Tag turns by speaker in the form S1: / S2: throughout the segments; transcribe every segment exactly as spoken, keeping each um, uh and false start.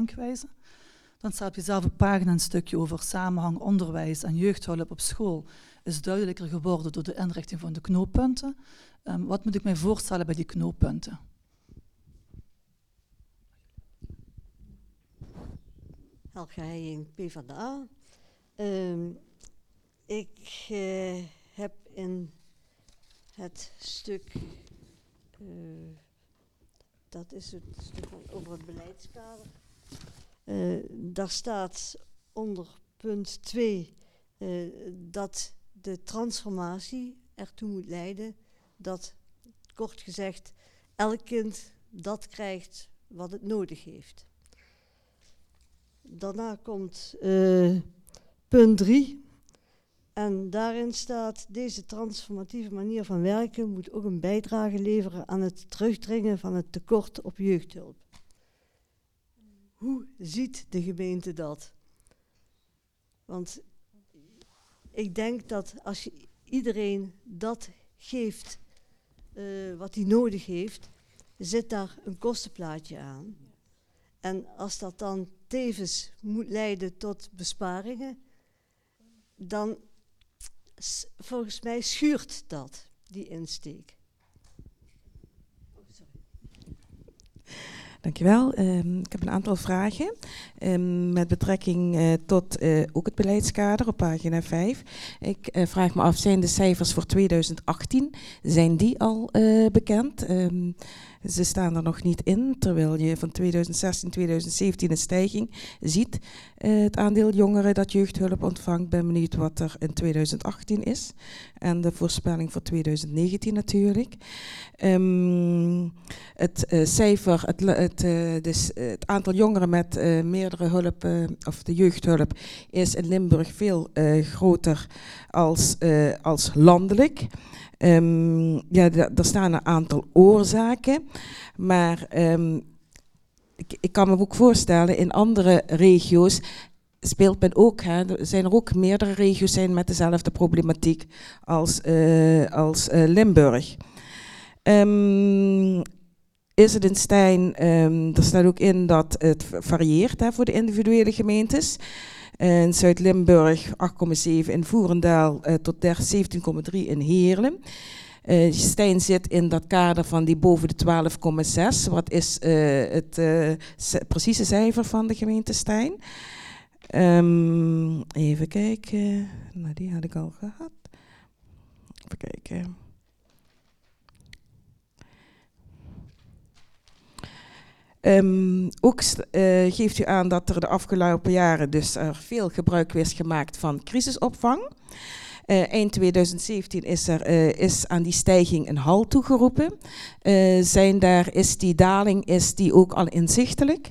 S1: denkwijze. Dan staat op jezelfde pagina een stukje over samenhang onderwijs en jeugdhulp op school. Is duidelijker geworden door de inrichting van de knooppunten. Um, wat moet ik mij voorstellen bij die knooppunten?
S2: Helga Heijing, PvdA. Um, ik uh, heb in het stuk, uh, dat is het stuk over het beleidskader, uh, daar staat onder punt twee uh, dat de transformatie ertoe moet leiden dat, kort gezegd, elk kind dat krijgt wat het nodig heeft. Daarna komt uh, punt drie. En daarin staat, deze transformatieve manier van werken moet ook een bijdrage leveren aan het terugdringen van het tekort op jeugdhulp. Hoe ziet de gemeente dat? Want ik denk dat als je iedereen dat geeft uh, wat hij nodig heeft, zit daar een kostenplaatje aan. En als dat dan tevens moet leiden tot besparingen, dan s- volgens mij schuurt dat, die insteek.
S3: Oh, sorry. Dankjewel. Um, ik heb een aantal vragen um, met betrekking uh, tot uh, ook het beleidskader op pagina vijf. Ik uh, vraag me af, zijn de cijfers voor tweeduizend achttien, zijn die al uh, bekend? Um, Ze staan er nog niet in, terwijl je van tweeduizend zestien, tweeduizend zeventien een stijging ziet. Uh, het aandeel jongeren dat jeugdhulp ontvangt, ben benieuwd wat er in tweeduizend achttien is. En de voorspelling voor tweeduizend negentien natuurlijk. Um, het uh, cijfer, het, het, uh, dus, uh, het aantal jongeren met uh, meerdere hulp, uh, of de jeugdhulp, is in Limburg veel uh, groter als, uh, als landelijk. Um, ja, d- er staan een aantal oorzaken, maar um, ik, ik kan me ook voorstellen, in andere regio's speelt men ook, hè, er zijn er ook meerdere regio's zijn met dezelfde problematiek als, uh, als uh, Limburg. Um, is het in Stijn, um, er staat ook in dat het varieert hè, voor de individuele gemeentes. In Zuid-Limburg acht komma zeven, in Voerendaal uh, tot zeventien komma drie in Heerlen. Uh, Stijn zit in dat kader van die boven de twaalf komma zes. Wat is uh, het uh, c- precieze cijfer van de gemeente Stijn? Um, even kijken. Nou, die had ik al gehad. Even kijken. Um, ook uh, geeft u aan dat er de afgelopen jaren dus er veel gebruik is gemaakt van crisisopvang. Uh, eind tweeduizend zeventien is er uh, is aan die stijging een halt toegeroepen. Uh, zijn daar, is die daling is die ook al inzichtelijk?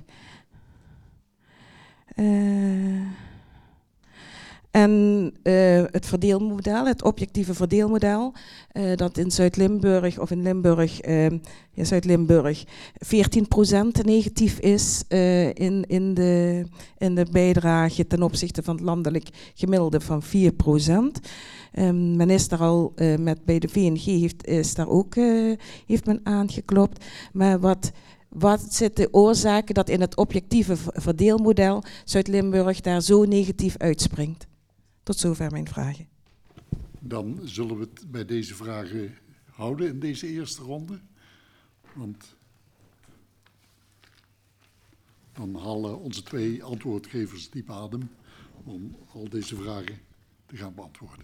S3: Uh, En uh, het verdeelmodel, het objectieve verdeelmodel, uh, dat in Zuid-Limburg of in Limburg, uh, ja, Zuid-Limburg veertien procent negatief is uh, in, in, de, in de bijdrage ten opzichte van het landelijk gemiddelde van vier procent. Um, men is daar al uh, met bij de V N G heeft, is daar ook uh, heeft men aangeklopt. Maar wat Wat zit de oorzaken dat in het objectieve verdeelmodel Zuid-Limburg daar zo negatief uitspringt? Tot zover mijn vragen.
S4: Dan zullen we het bij deze vragen houden in deze eerste ronde. Want dan halen onze twee antwoordgevers diep adem om al deze vragen te gaan beantwoorden.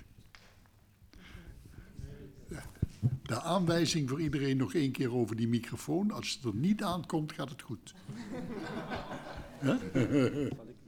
S4: De aanwijzing voor iedereen nog één keer over die microfoon. Als het er niet aankomt, gaat het goed. Ja?
S5: Uh,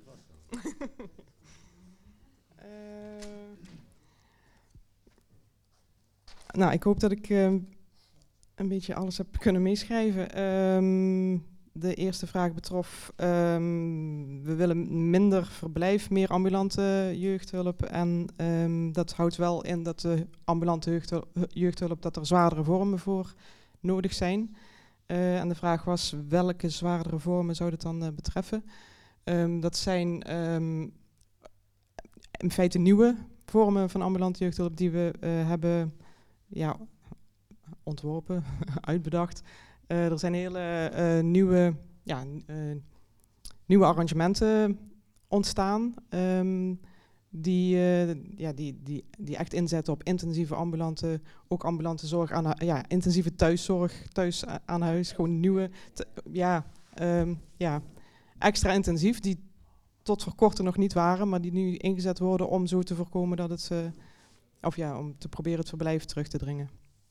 S5: nou, ik hoop dat ik uh, een beetje alles heb kunnen meeschrijven. Um, de eerste vraag betrof, um, we willen minder verblijf, meer ambulante jeugdhulp. En um, dat houdt wel in dat de ambulante jeugdhulp, jeugdhulp dat er zwaardere vormen voor nodig zijn. Uh, en de vraag was, welke zwaardere vormen zou dit dan uh, betreffen? Um, dat zijn um, in feite nieuwe vormen van ambulante jeugdhulp die we uh, hebben ja, ontworpen, uitbedacht. Uh, er zijn hele uh, nieuwe ja, uh, nieuwe arrangementen ontstaan. Um, die, uh, ja, die, die, die echt inzetten op intensieve ambulante, ook ambulante zorg, aan, ja, intensieve thuiszorg, thuis aan huis. Gewoon nieuwe, te, ja, um, ja, extra intensief, die tot voor kort nog niet waren, maar die nu ingezet worden om zo te voorkomen dat het, uh, of ja, om te proberen het verblijf terug te dringen.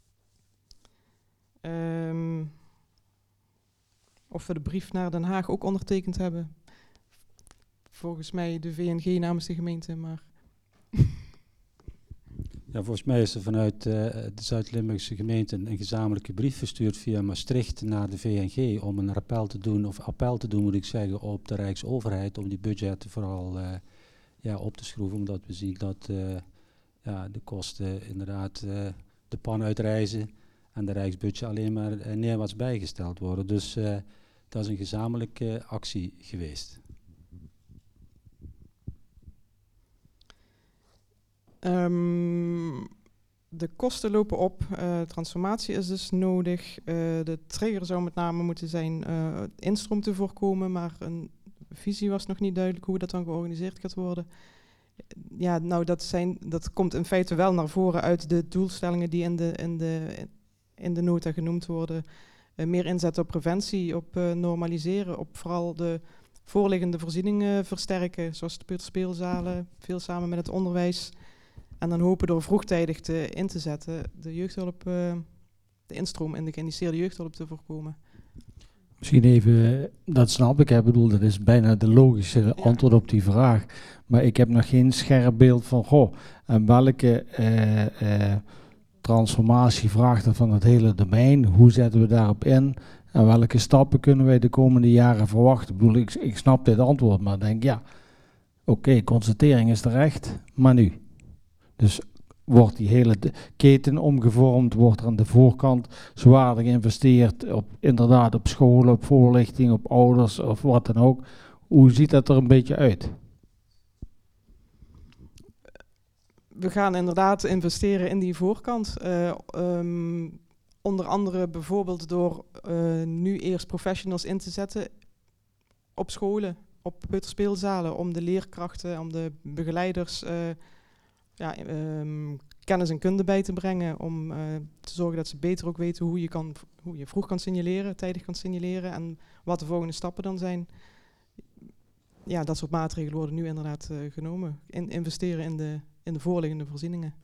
S5: Um, of we de brief naar Den Haag ook ondertekend hebben. Volgens mij de V N G namens de gemeente, maar...
S6: Ja, volgens mij is er vanuit uh, de Zuid-Limburgse gemeente een gezamenlijke brief verstuurd via Maastricht naar de V N G om een rappel te doen, of appel te doen moet ik zeggen, op de Rijksoverheid om die budgetten vooral uh, ja, op te schroeven, omdat we zien dat uh, ja, de kosten inderdaad uh, de pan uitreizen en de Rijksbudget alleen maar uh, neerwaarts bijgesteld worden. Dus uh, dat is een gezamenlijke uh, actie geweest.
S5: Um, de kosten lopen op, uh, transformatie is dus nodig. Uh, de trigger zou met name moeten zijn uh, instroom te voorkomen, maar een visie was nog niet duidelijk hoe dat dan georganiseerd gaat worden. Ja, nou dat, zijn, dat komt in feite wel naar voren uit de doelstellingen die in de, in de, in de nota genoemd worden. Uh, meer inzet op preventie, op uh, normaliseren, op vooral de voorliggende voorzieningen versterken, zoals de peuterspeelzalen, veel samen met het onderwijs. En dan hopen door vroegtijdig te, in te zetten de jeugdhulp, uh, de instroom in de geïndiceerde jeugdhulp te voorkomen.
S7: Misschien even, dat snap ik, ik bedoel, dat is bijna de logische ja. antwoord op die vraag. Maar ik heb nog geen scherp beeld van, goh, en welke uh, uh, transformatie vraagt er van het hele domein? Hoe zetten we daarop in? En welke stappen kunnen wij de komende jaren verwachten? Ik bedoel, ik, ik snap dit antwoord, maar denk ja, oké, okay, constatering is terecht, maar nu? Dus wordt die hele keten omgevormd, wordt er aan de voorkant zwaar geïnvesteerd op inderdaad op scholen, op voorlichting, op ouders of wat dan ook. Hoe ziet dat er een beetje uit?
S5: We gaan inderdaad investeren in die voorkant. Uh, um, onder andere bijvoorbeeld door uh, nu eerst professionals in te zetten op scholen, op peuterspeelzalen, om de leerkrachten, om de begeleiders uh, ja, um, kennis en kunde bij te brengen, om uh, te zorgen dat ze beter ook weten hoe je, kan, hoe je vroeg kan signaleren, tijdig kan signaleren en wat de volgende stappen dan zijn. Ja, dat soort maatregelen worden nu inderdaad uh, genomen. In, investeren in de, in de voorliggende voorzieningen.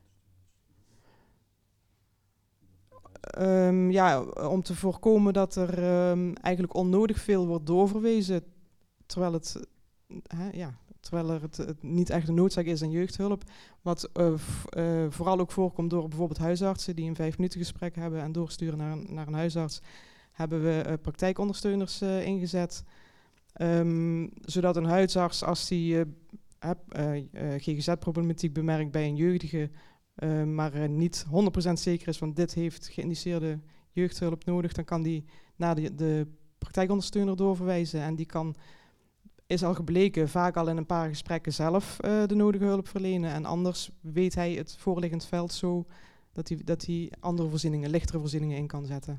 S5: Um, ja, om te voorkomen dat er um, eigenlijk onnodig veel wordt doorverwezen, terwijl het, hè, ja, terwijl er het, het niet echt een noodzaak is aan jeugdhulp. Wat uh, v, uh, vooral ook voorkomt door bijvoorbeeld huisartsen die een vijf minuten gesprek hebben en doorsturen naar een, naar een huisarts, hebben we uh, praktijkondersteuners uh, ingezet. Um, zodat een huisarts, als die uh, uh, uh, G G Z-problematiek bemerkt bij een jeugdige, uh, maar uh, niet honderd procent zeker is van dit heeft geïndiceerde jeugdhulp nodig, dan kan die naar de, de praktijkondersteuner doorverwijzen. En die kan, is al gebleken, vaak al in een paar gesprekken zelf uh, de nodige hulp verlenen. En anders weet hij het voorliggend veld zo dat hij, dat hij andere voorzieningen, lichtere voorzieningen in kan zetten.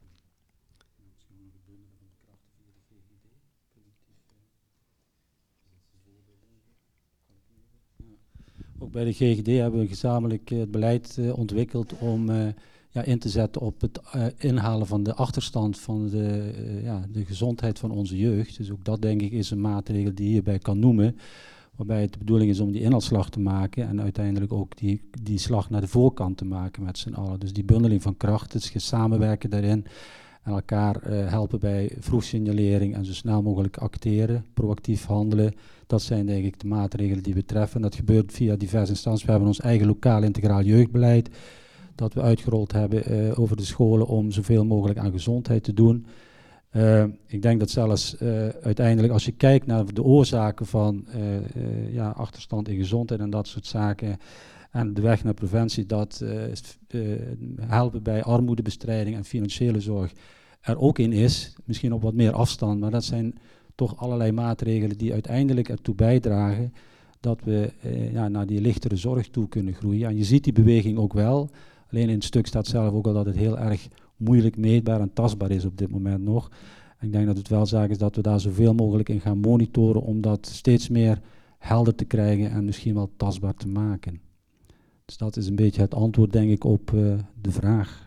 S6: Ook bij de G G D hebben we gezamenlijk uh, het beleid uh, ontwikkeld om uh, ja, in te zetten op het uh, inhalen van de achterstand van de, uh, ja, de gezondheid van onze jeugd. Dus ook dat denk ik is een maatregel die je hierbij kan noemen. Waarbij het de bedoeling is om die inhaalslag te maken en uiteindelijk ook die, die slag naar de voorkant te maken met z'n allen. Dus die bundeling van krachten, dus samenwerken daarin en elkaar uh, helpen bij vroegsignalering en zo snel mogelijk acteren, proactief handelen. Dat zijn denk ik de maatregelen die we treffen. Dat gebeurt via diverse instanties. We hebben ons eigen lokaal integraal jeugdbeleid dat we uitgerold hebben uh, over de scholen om zoveel mogelijk aan gezondheid te doen. Uh, ik denk dat zelfs uh, uiteindelijk als je kijkt naar de oorzaken van uh, uh, ja, achterstand in gezondheid en dat soort zaken en de weg naar preventie, dat uh, uh, helpen bij armoedebestrijding en financiële zorg er ook in is. Misschien op wat meer afstand, maar dat zijn toch allerlei maatregelen die uiteindelijk ertoe bijdragen dat we uh, ja, naar die lichtere zorg toe kunnen groeien. En je ziet die beweging ook wel. Alleen in het stuk staat zelf ook al dat het heel erg moeilijk meetbaar en tastbaar is op dit moment nog. Ik denk dat het wel zaak is dat we daar zoveel mogelijk in gaan monitoren om dat steeds meer helder te krijgen en misschien wel tastbaar te maken. Dus dat is een beetje het antwoord, denk ik, op uh, de vraag.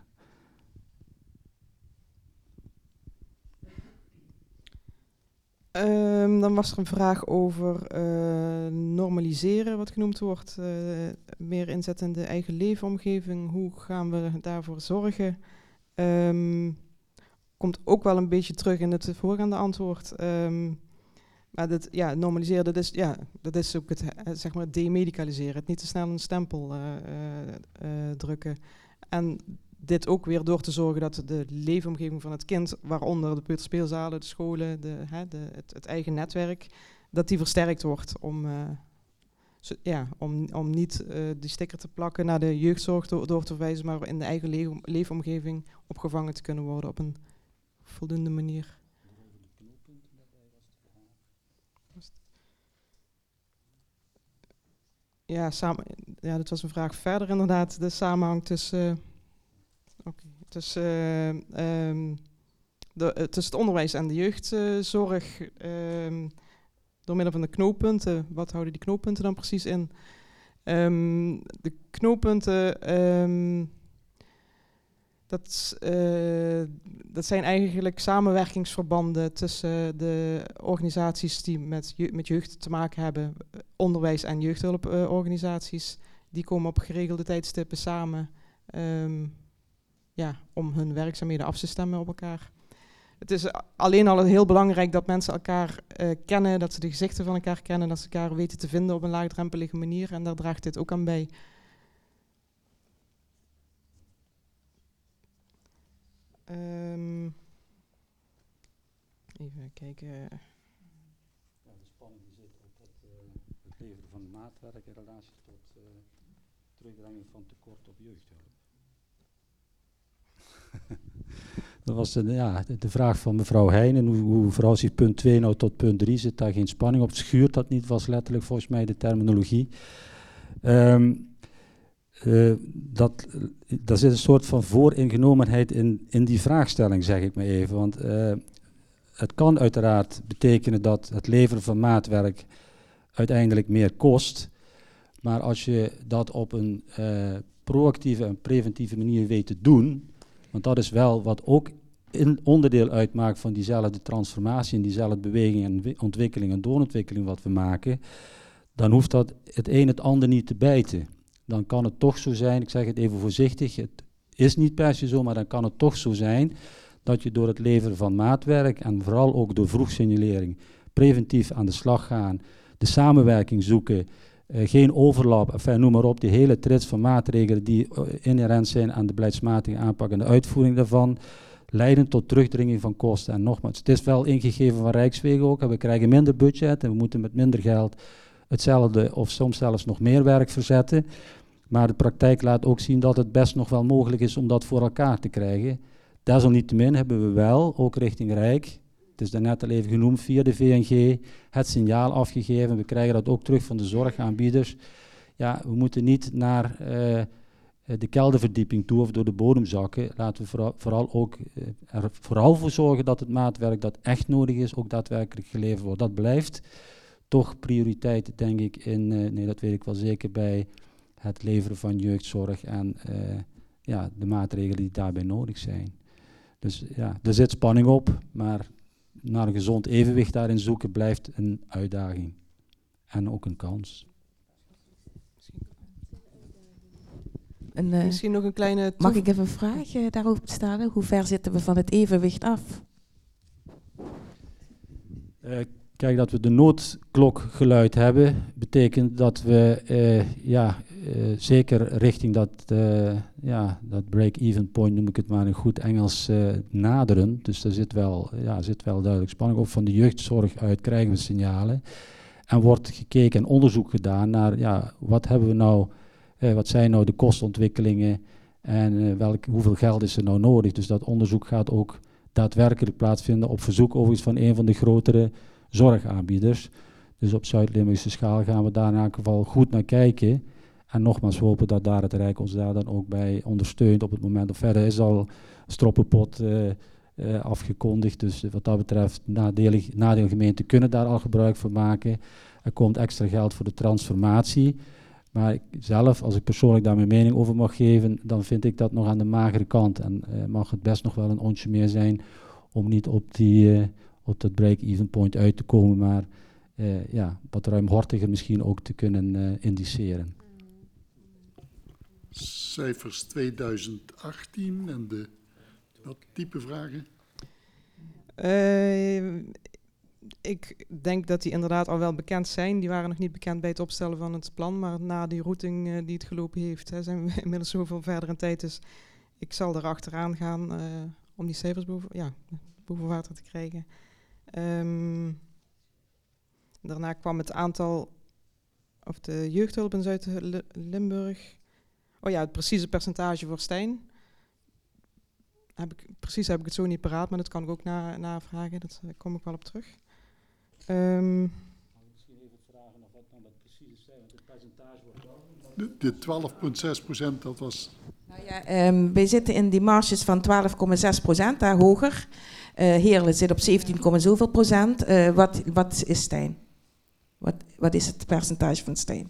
S5: Um, dan was er een vraag over uh, normaliseren, wat genoemd wordt. Uh, meer inzetten in de eigen leefomgeving. Hoe gaan we daarvoor zorgen? Um, komt ook wel een beetje terug in het voorgaande antwoord. Um, maar dat, ja, normaliseren, dat is, ja, dat is ook het, zeg maar, demedicaliseren. Het niet te snel een stempel uh, uh, uh, drukken. En dit ook weer door te zorgen dat de leefomgeving van het kind, waaronder de peuterspeelzalen, de scholen, de, hè, de, het, het eigen netwerk, dat die versterkt wordt om, uh, zo, ja, om, om niet uh, die sticker te plakken naar de jeugdzorg door, door te verwijzen, maar in de eigen leef, leefomgeving opgevangen te kunnen worden op een voldoende manier. Ja, samen, ja, dat was een vraag verder inderdaad, de samenhang tussen... Uh, Okay. Dus, uh, um, de, uh, tussen het onderwijs en de jeugdzorg, uh, um, door middel van de knooppunten. Wat houden die knooppunten dan precies in? Um, de knooppunten, um, dat, uh, dat zijn eigenlijk samenwerkingsverbanden tussen de organisaties die met, je, met jeugd te maken hebben, onderwijs- en jeugdhulporganisaties. Uh, die komen op geregelde tijdstippen samen. Um, Ja, om hun werkzaamheden af te stemmen op elkaar. Het is alleen al heel belangrijk dat mensen elkaar uh, kennen, dat ze de gezichten van elkaar kennen, dat ze elkaar weten te vinden op een laagdrempelige manier. En daar draagt dit ook aan bij. Um, even kijken.
S6: Ja, de spanning die zit op het, uh, het leveren van maatwerk in relatie tot uh, terugbrenging van tekort op jeugdhulp. Dat was de, ja, de, de vraag van mevrouw Heijnen, hoe, hoe verhoudt zich punt twee nou tot punt drie, zit daar geen spanning op, schuurt dat niet, was letterlijk volgens mij de terminologie. Um, uh, dat, daar zit een soort van vooringenomenheid in, in die vraagstelling, zeg ik maar even, want uh, het kan uiteraard betekenen dat het leveren van maatwerk uiteindelijk meer kost, maar als je dat op een uh, proactieve en preventieve manier weet te doen, want dat is wel wat ook een onderdeel uitmaakt van diezelfde transformatie en diezelfde beweging en ontwikkeling en doorontwikkeling wat we maken, dan hoeft dat het een het ander niet te bijten. Dan kan het toch zo zijn, ik zeg het even voorzichtig, het is niet per se zo, maar dan kan het toch zo zijn dat je door het leveren van maatwerk en vooral ook door vroegsignalering preventief aan de slag gaan, de samenwerking zoeken, Uh, geen overlap, enfin, noem maar op, die hele trits van maatregelen die uh, inherent zijn aan de beleidsmatige aanpak en de uitvoering daarvan, leiden tot terugdringing van kosten. En nogmaals, het is wel ingegeven van Rijkswegen ook, en we krijgen minder budget en we moeten met minder geld hetzelfde of soms zelfs nog meer werk verzetten. Maar de praktijk laat ook zien dat het best nog wel mogelijk is om dat voor elkaar te krijgen. Desalniettemin hebben we wel, ook richting Rijk, het is daarnet al even genoemd, via de V N G het signaal afgegeven. We krijgen dat ook terug van de zorgaanbieders. Ja, we moeten niet naar uh, de kelderverdieping toe of door de bodem zakken. Laten we vooral, vooral ook uh, er vooral voor zorgen dat het maatwerk dat echt nodig is, ook daadwerkelijk geleverd wordt. Dat blijft toch prioriteit, denk ik, in, uh, nee, dat weet ik wel zeker, bij het leveren van jeugdzorg en uh, ja, de maatregelen die daarbij nodig zijn. Dus ja, er zit spanning op, maar naar een gezond evenwicht daarin zoeken blijft een uitdaging. En ook een kans.
S3: En, uh,
S5: Misschien nog een kleine...
S3: Mag ik even een vraag uh, daarover stellen? Hoe ver zitten we van het evenwicht af?
S6: Uh, kijk, dat we de noodklokgeluid hebben, betekent dat we uh, ja, uh, zeker richting dat, uh, ja, dat break-even point, noem ik het maar in goed Engels, uh, naderen. Dus er zit wel, ja, zit wel duidelijk spanning. Ook van de jeugdzorg uit krijgen we signalen. En wordt gekeken en onderzoek gedaan naar, ja, wat hebben we nou, uh, wat zijn nou de kostontwikkelingen en uh, welk, hoeveel geld is er nou nodig. Dus dat onderzoek gaat ook daadwerkelijk plaatsvinden op verzoek overigens van een van de grotere zorgaanbieders. Dus op Zuid-Limburgse schaal gaan we daar in elk geval goed naar kijken. En nogmaals hopen dat daar het Rijk ons daar dan ook bij ondersteunt op het moment. Of verder is al stroppenpot uh, uh, afgekondigd. Dus wat dat betreft, nadelig, nadeelgemeenten kunnen daar al gebruik van maken. Er komt extra geld voor de transformatie. Maar ik zelf, als ik persoonlijk daar mijn mening over mag geven, dan vind ik dat nog aan de magere kant. En uh, mag het best nog wel een onsje meer zijn om niet op, die, uh, op dat break-even point uit te komen, maar uh, ja, wat ruimhartiger misschien ook te kunnen uh, indiceren.
S4: Cijfers tweeduizend achttien en de, dat type vragen?
S5: Uh, ik denk dat die inderdaad al wel bekend zijn. Die waren nog niet bekend bij het opstellen van het plan, maar na die routing uh, die het gelopen heeft, hè, zijn we inmiddels zoveel verder in tijd. Dus ik zal er achteraan gaan uh, om die cijfers boven, ja, boven water te krijgen. Um, daarna kwam het aantal, of de jeugdhulp in Zuid-Limburg. Oh ja, het precieze percentage voor Stijn. Heb ik, precies heb ik het zo niet paraat, maar dat kan ik ook na, navragen. Dat uh, kom ik wel op terug. Um,
S6: Misschien even vragen of wat dan dat precieze zijn, want het percentage wordt wel.
S4: De, de twaalf komma zes procent, dat was...
S3: Nou ja, um, wij zitten in die marges van twaalf komma zes procent, daar hoger. Uh, Heerlen zit op zeventien, zoveel procent. Uh, wat, wat is Stijn? Wat, wat is het percentage van Stijn?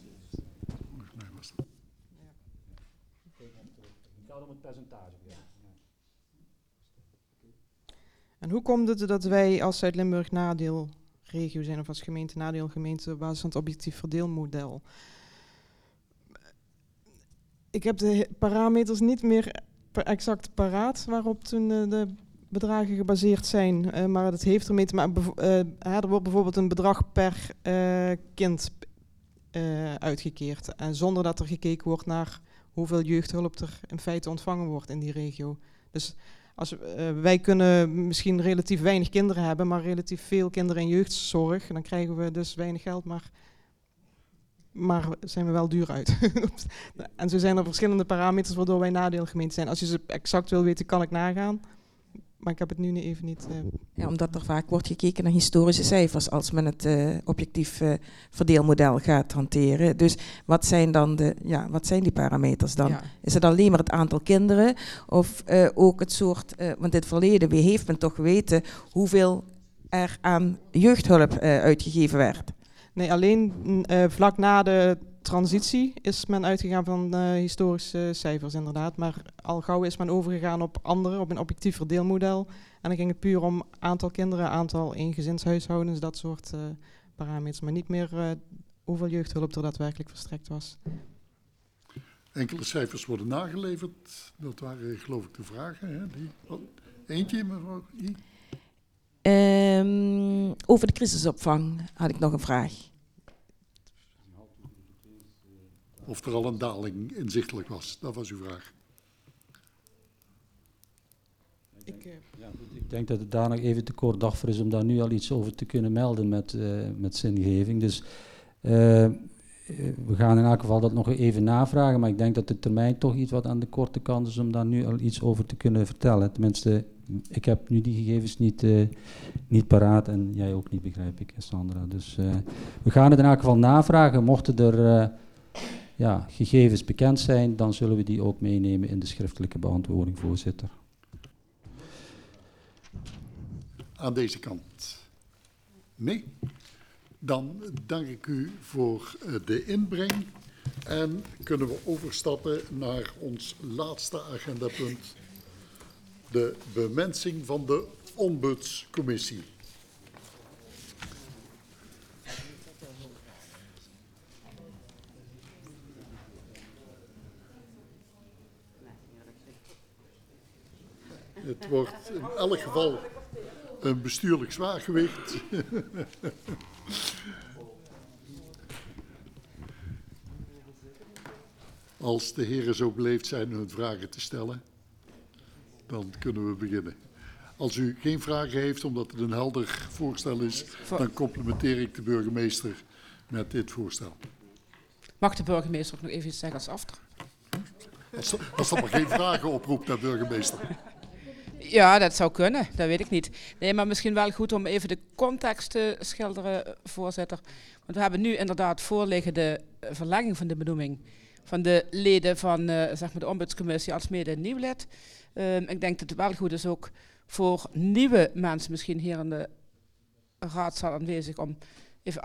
S5: En hoe komt het dat wij als Zuid-Limburg nadeelregio zijn of als gemeente nadeelgemeente op basis van het objectief verdeelmodel? Ik heb de parameters niet meer exact paraat waarop toen uh, de bedragen gebaseerd zijn, uh, maar dat heeft ermee te maken. Uh, er wordt bijvoorbeeld een bedrag per uh, kind uh, uitgekeerd en zonder dat er gekeken wordt naar hoeveel jeugdhulp er in feite ontvangen wordt in die regio. Dus als, uh, wij kunnen misschien relatief weinig kinderen hebben, maar relatief veel kinderen in jeugdzorg. En dan krijgen we dus weinig geld, maar, maar zijn we wel duur uit. En zo zijn er verschillende parameters waardoor wij nadeelgemeente zijn. Als je ze exact wil weten, kan ik nagaan. Maar ik heb het nu even niet... Uh...
S3: Ja, omdat er vaak wordt gekeken naar historische cijfers als men het uh, objectief uh, verdeelmodel gaat hanteren. Dus wat zijn dan de, ja, wat zijn die parameters dan? Ja. Is het alleen maar het aantal kinderen of uh, ook het soort, uh, want in het verleden, wie heeft men toch geweten hoeveel er aan jeugdhulp uh, uitgegeven werd?
S5: Nee, alleen uh, vlak na de transitie is men uitgegaan van uh, historische cijfers inderdaad, maar al gauw is men overgegaan op andere, op een objectief verdeelmodel. En dan ging het puur om aantal kinderen, aantal eengezinshuishoudens, dat soort uh, parameters, maar niet meer uh, hoeveel jeugdhulp er daadwerkelijk verstrekt was.
S4: Enkele cijfers worden nageleverd, dat waren geloof ik de vragen. Hè? Die, oh, eentje, mevrouw?
S3: Um, over de crisisopvang had ik nog een vraag.
S4: Of er al een daling inzichtelijk was, dat was uw vraag.
S6: Ik, uh, ja, ik denk dat het daar nog even te kort dag voor is om daar nu al iets over te kunnen melden met, uh, met zingeving. Dus uh, we gaan in elk geval dat nog even navragen, maar ik denk dat de termijn toch iets wat aan de korte kant is om daar nu al iets over te kunnen vertellen. Tenminste, ik heb nu die gegevens niet, uh, niet paraat en jij ook niet, begrijp ik, Sandra. Dus uh, we gaan het in elk geval navragen. Mochten er uh, ja, gegevens bekend zijn, dan zullen we die ook meenemen in de schriftelijke beantwoording, voorzitter.
S4: Aan deze kant? Nee? Dan dank ik u voor uh, de inbreng en kunnen we overstappen naar ons laatste agendapunt, de bemensing van de ombudscommissie. Het wordt in elk geval een bestuurlijk zwaargewicht. Als de heren zo beleefd zijn hun vragen te stellen, dan kunnen we beginnen. Als u geen vragen heeft, omdat het een helder voorstel is, dan complimenteer ik de burgemeester met dit voorstel.
S8: Mag de burgemeester ook nog even iets zeggen als aftrap?
S4: Als, als dat maar geen vragen oproept naar burgemeester.
S8: Ja, dat zou kunnen, dat weet ik niet. Nee, maar misschien wel goed om even de context te schilderen, voorzitter. Want we hebben nu inderdaad voorliggen de verlenging van de benoeming van de leden van uh, zeg maar de ombudscommissie als mede nieuw lid. Uh, ik denk dat het wel goed is ook voor nieuwe mensen misschien hier in de raadzaal aanwezig om